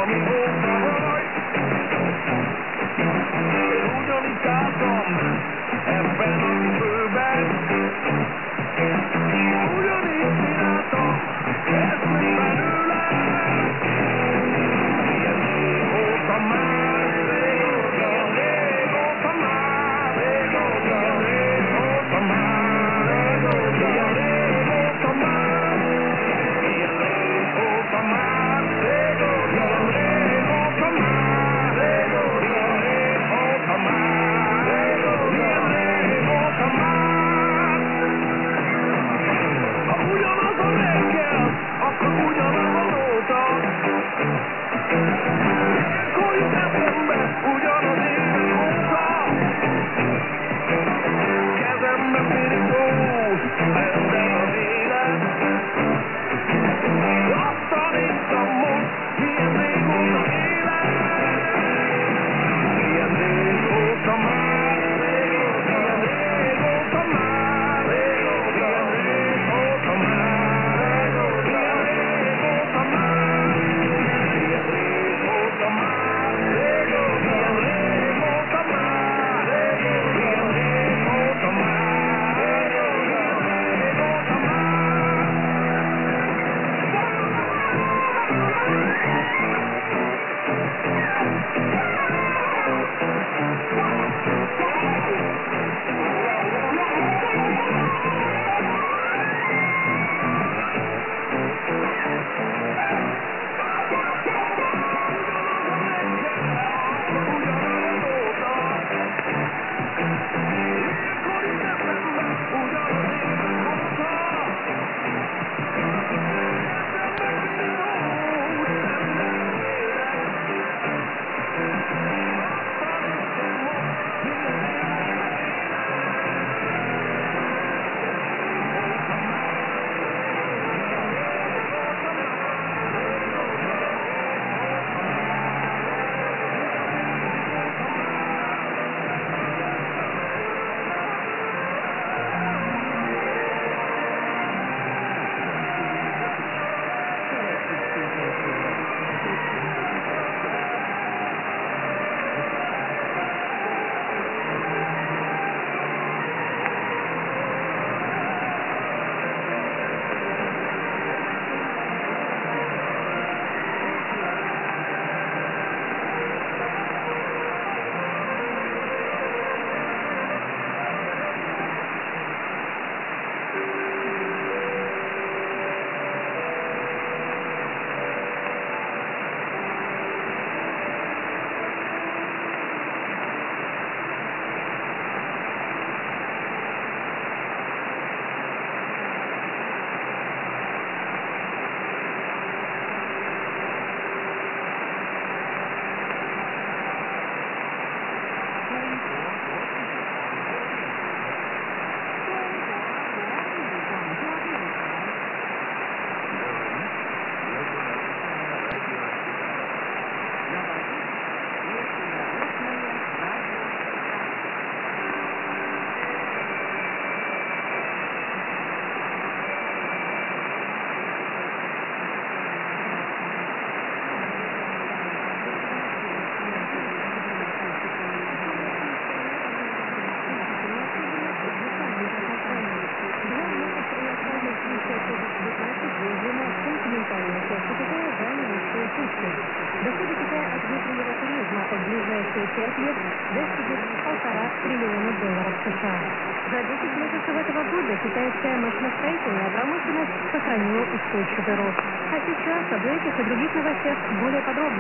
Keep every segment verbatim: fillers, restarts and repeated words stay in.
триллиона долларов США. За десять месяцев этого года китайская машиностроительная промышленность сохранила устойчивый рост. А сейчас об этих и других новостях более подробно.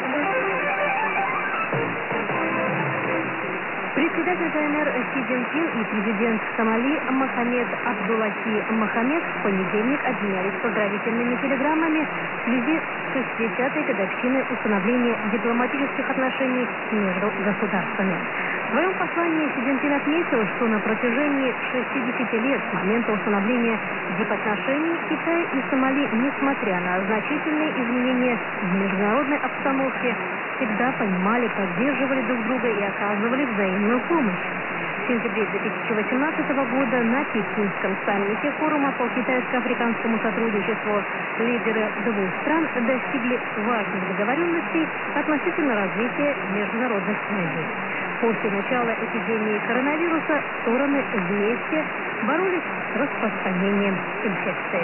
Председатель КНР Си Цзиньпин и президент Сомали Мохаммед Абдуллахи Мохаммед в понедельник обменялись поздравительными телеграммами в связи с шестидесятой годовщиной установления дипломатических отношений между государствами. В своем послании Си Цзиньпин отметил, что на протяжении шестидесяти лет с момента установления дипотношений Китай и Сомали, несмотря на значительные изменения в международной обстановке, всегда понимали, поддерживали друг друга и оказывали взаимную помощь. сентябре две тысячи восемнадцатого года на Пекинском саммите форума по китайско-африканскому сотрудничеству лидеры двух стран достигли важных договоренностей относительно развития международных связей. После начала эпидемии коронавируса стороны вместе боролись с распространением инфекции.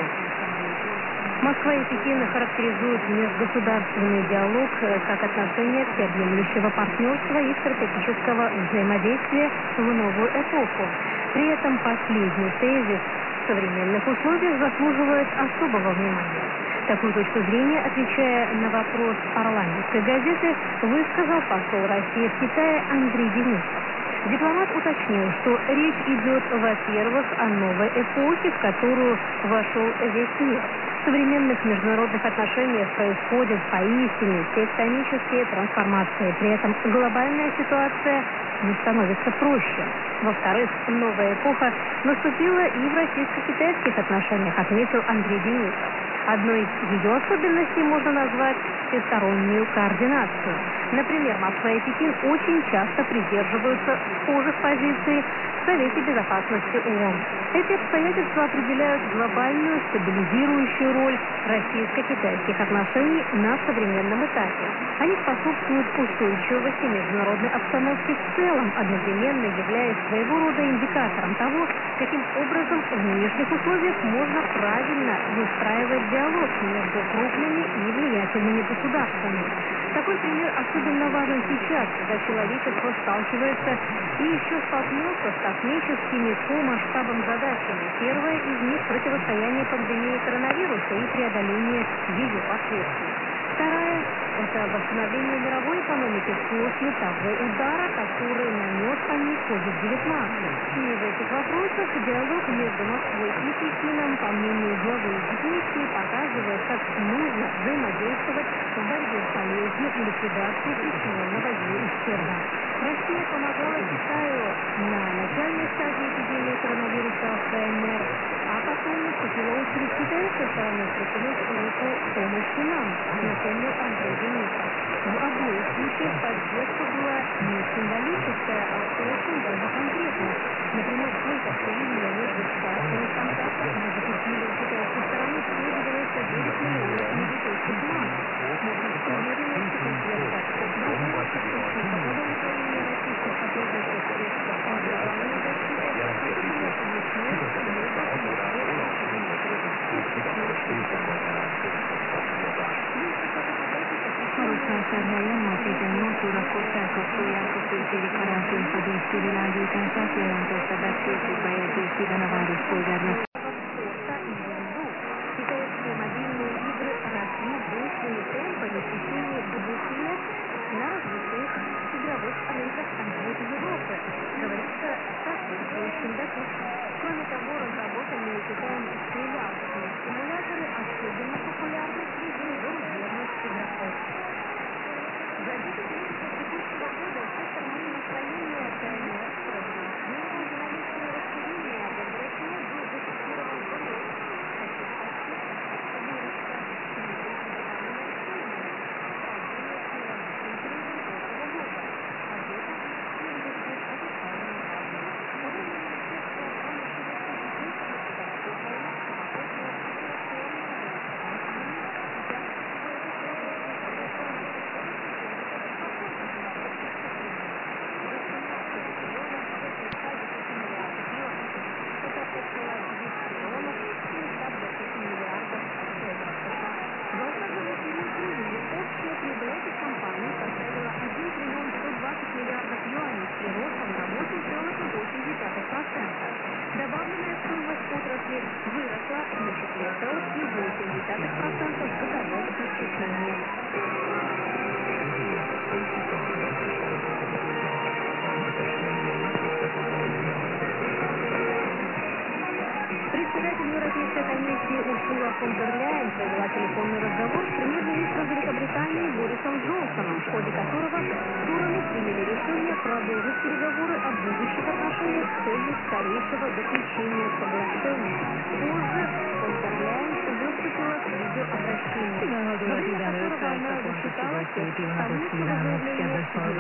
Москва и Пекин характеризуют межгосударственный диалог как отношение всеобъемлющего партнерства и стратегического взаимодействия в новую эпоху. При этом последний тезис в современных условиях заслуживает особого внимания. Такую точку зрения, отвечая на вопрос парламентской газеты, высказал посол России в Китае Андрей Денисов. Дипломат уточнил, что речь идет, во-первых, о новой эпохе, в которую вошел весь мир. В современных международных отношениях происходят поистине тектонические трансформации. При этом глобальная ситуация не становится проще. Во-вторых, новая эпоха наступила и в российско-китайских отношениях, отметил Андрей Денисов. Одной из ее особенностей можно назвать всестороннюю координацию. Например, Москва и Пекин очень часто придерживаются схожих позиций в Совете Безопасности ООН. Эти обстоятельства определяют глобальную стабилизирующую роль российско-китайских отношений на современном этапе. Они способствуют устойчивости международной обстановки в целом, одновременно являясь своего рода индикатором того, каким образом в нынешних условиях можно правильно выстраивать диалог между крупными и влиятельными государствами. Такой пример особенно важен сейчас, когда человечество сталкивается и еще столкнется с космическими по масштабам задачами. Первая из них – противостояние пандемии коронавируса и преодоление ее последствий. Вторая – это восстановление мировой экономики после того удара, который нанес по ней ковид девятнадцать. И в этих вопросах диалог между Москвой и Пекином, по мнению главы Екатеринской, показывает, как нужно взаимодействовать в борьбе с болезнью и ликвидации причиненного ей ущерба. Россия помогала Китаю на начальной стадии эпидемии коронавируса в КНР, а потом наступила очередь китайской стороны протянуть руку помощи нам, напомнил Андрей Денисов. В обоих случаях поддержка была не символическая, а очень даже конкретная. Например, сколько расстояние между штатами контактов может усилить китайской стороны сто девяносто девять миллионов медицинских масок. Можно с уверенностью поддержка другого источника удовлетворения российских потребностей в средствах индивидуальной защиты, особенно объясняет Alushvásárhelyen ma tizennyolc órakor felkapcsolják a főtéri karácsonyfa díszkivilágítását, jelentette be Facebook bejegyzésében a várospolgármester. Китайские мобильные игры росли быстрыми темпами в течение двух лет на развитых игровых рынках Азии и Европы, говорится в соответствующем докладе. Кроме того, разработанные Китаем стрелялочные симуляторы особенно популярны среди зарубежных игроков. За десять месяцев текущего года сектор машиностроения КНР продемонстрировал динамичное расширение, благодаря чему был зафиксирован рост таких аспектов, как выработка Добавленная стоимость отрасли выросла на четыре целых восемь десятых процента годовых исчислениях. Председатель Европейской комиссии Урсула фон дер Ляйен провела телефонный разговор с премьер-министром Великобритании Борисом Джонсоном, в ходе которого стороны приняли решение продолжить переговоры о будущих отношениях с целью скорейшего заключения соглашения. Позже фон дер Ляйен выступила с видеообращением, во время которого она считала тех совместного заявления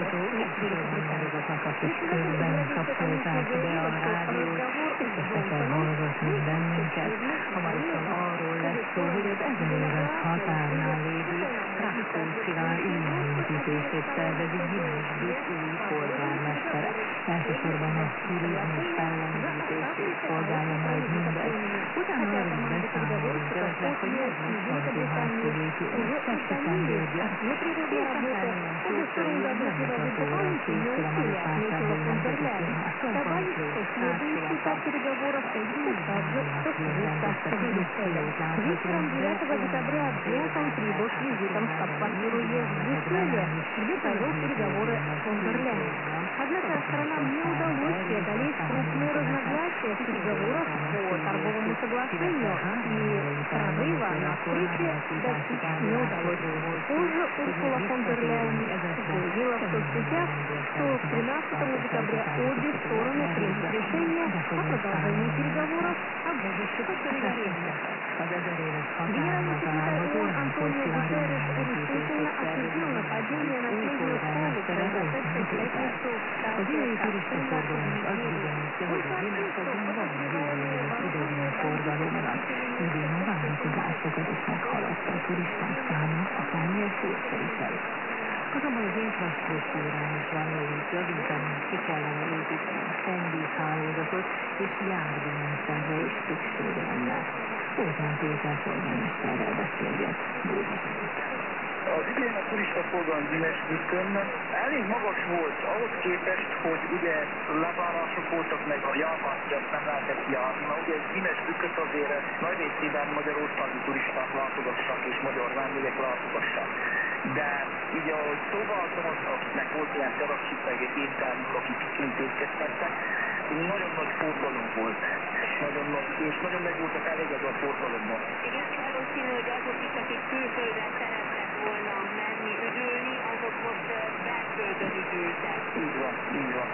Hallgatóknak a kis körben kapcsolták be a rádiót, tisztelettel hallgatnak bennünket. Hamarosan arról lesz szó, hogy az ezer éves határnál lévő Rákócziván újjáépítését tervezi Gimes Bük új polgármestere. Elsősorban a turizmus fellendítését szolgálja majd mindez. Utána arról beszámolunk önöknek, hogy ez most Alsóház-körüli Szexi-Szentgyörgyön, és akár milyen sószerűen bemutatóra készül a Marosvásárhelyi Nemzeti Színház Szombatról társulata. переговоров соединить также со столицей Брюсселя. Вечером девятого декабря Джонсон прибыл с визитом в штаб-квартиру ЕС в Брюсселе, где провел переговоры с фон дер Ляйен. Однако сторонам не удалось преодолеть крупные разногласия в переговорах по торговому соглашению, и прорыва на встрече достичь не удалось. Позже Урсула фон дер Ляйен заявила в соцсетях, что к тринадцатому декабря обе стороны примут решение о продолжении переговоров о будущих отношениях. Генеральный секретарь ООН Антонио Гутерреш решительно осудил нападение на среднюю школу, произошедшее в пятницу в штате Кастель-на-Куниде. Он сообщил, что подозреваемые вооруженные Idén a várakozásokat is meghaladta a turisták száma, akármilyen sószer is ez. Azonban az infrastruktúrán is van jó mit javítani, ki kellene építeni a szennyvízhálózatot, és járdárendszerre is szükség lenne. Ózán Péter polgármesterrel beszélget Bódi Zsolt. Az idén a turistaforgalom Gimes Bükkön elég magas volt, ahhoz képest, hogy ugye lezárások voltak, meg a járvány miatt nem lehetett járni. Na ugye Gimes Bükköt azért nagy részében magyarországi turisták látogassák és magyar vendégek látogassák. De így ahogy szóvaltam, akiknek volt ilyen teraszsik, meg éttermük, akik intézkedtek, nagyon nagy forgalom volt. Nagyon nagy, és nagyon meg voltak elégedve a forgalomban. Igen, valószínű, hogy azok is, akik külföldre szerettek volna menni üdülni, azok most belföldön üdültek. Így van, így van.